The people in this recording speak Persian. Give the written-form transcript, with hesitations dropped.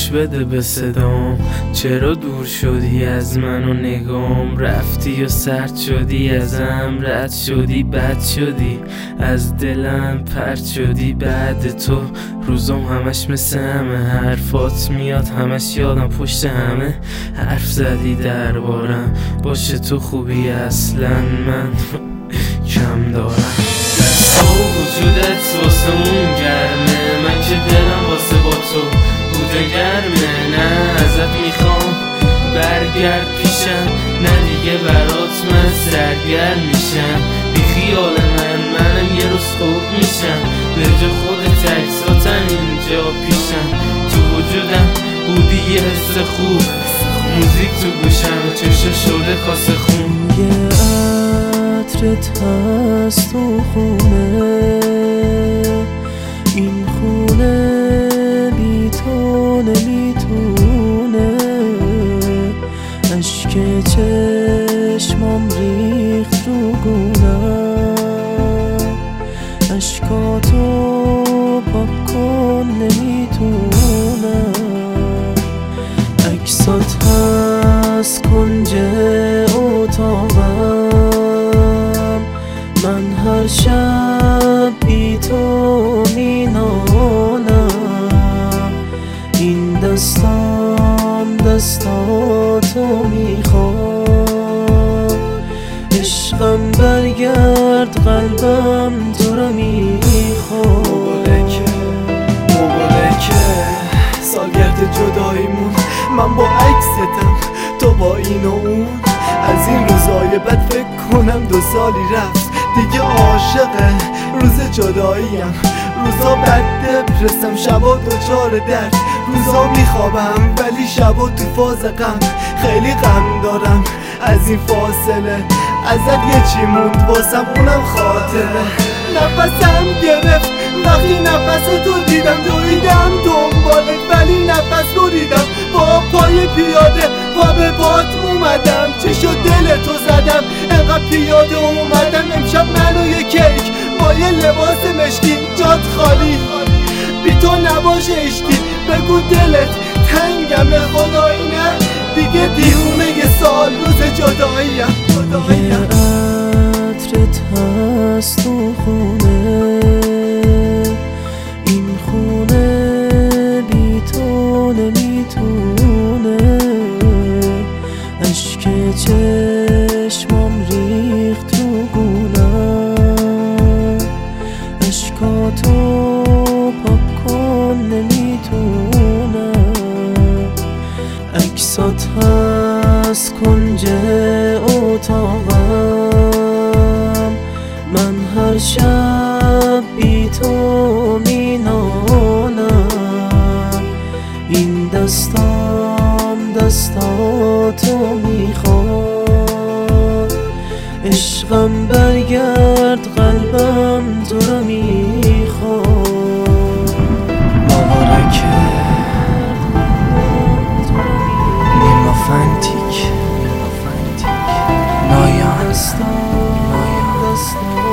گوش بده به صدام. چرا دور شدی از من و نگام؟ رفتی و سرد شدی ازم، رد شدی بد شدی از دلم، پرد شدی بعد تو. روزم همش مثل همه، حرفات میاد همش یادم، پشت همه حرف زدی دربارم. باشه تو خوبی اصلا من کم دارم. دستا و وجودت واسه اون گرمه، من که دلم واسه با تو بوده گرمه. نه ازت میخوام برگرد پیشم، نه دیگه برات من سرگرم میشم. بی خیال منم یه روز خوب میشم، به جا خودت عکساتن اینجا پیشم. تو وجودم بودی یه حس خوب، موزیک تو گوشم چشم شده کاسه خون. یه عطرت هست تو خونه، این خونه بی تو نمیتونه. اشک چشمام ریخت رو گونم، اشکاتو پاک کن نمیتونم. عکسات هست کنج اتاقم، من هر شب بی تو مینالم. این دستام دستاتو میخواد، عشقم برگرد قلبم تو رو میخواد. مبارکه سالگرد جداییمون، من با عکستم تو با این و اون. از این روزای بد فکر کنم 2 سالی رفت دیگه عاشق روز جداییم. روزا بد دپرسم، شبا دوچار درد، روزا میخوابم ولی شبا تو فاز غم. خیلی غم دارم از این فاصله، ازت یه چی موند واسم اونم خاطره. نفسم گرفت وقتی نفس تو دیدم، دویدم دنبالت ولی نفس بریدم. با پای پیاده پا به باد اومدم، چی شد دل تو زدم انقدر پیاده اومدم. امشب منو یه کیک با یه لباس مشکی، جات خالی بی تو نباشه عشقی. بگو دلت تنگم خدایی نه دیگه، دیونه یه سال روز جداییم. یه عطرت هست تو خونه، این خونه بی تو نمیتونه. اشک چشمام ریخت رو گونم، اشکاتو پاک کن نمیتونم. عکسات هست کنج اتاقم، من هر شب بی تو مینالم. این دستام دستاتو میخواد، عشقم برگرد قلبم تو رو میخواد. مبارکه نیما فنتیک نایان.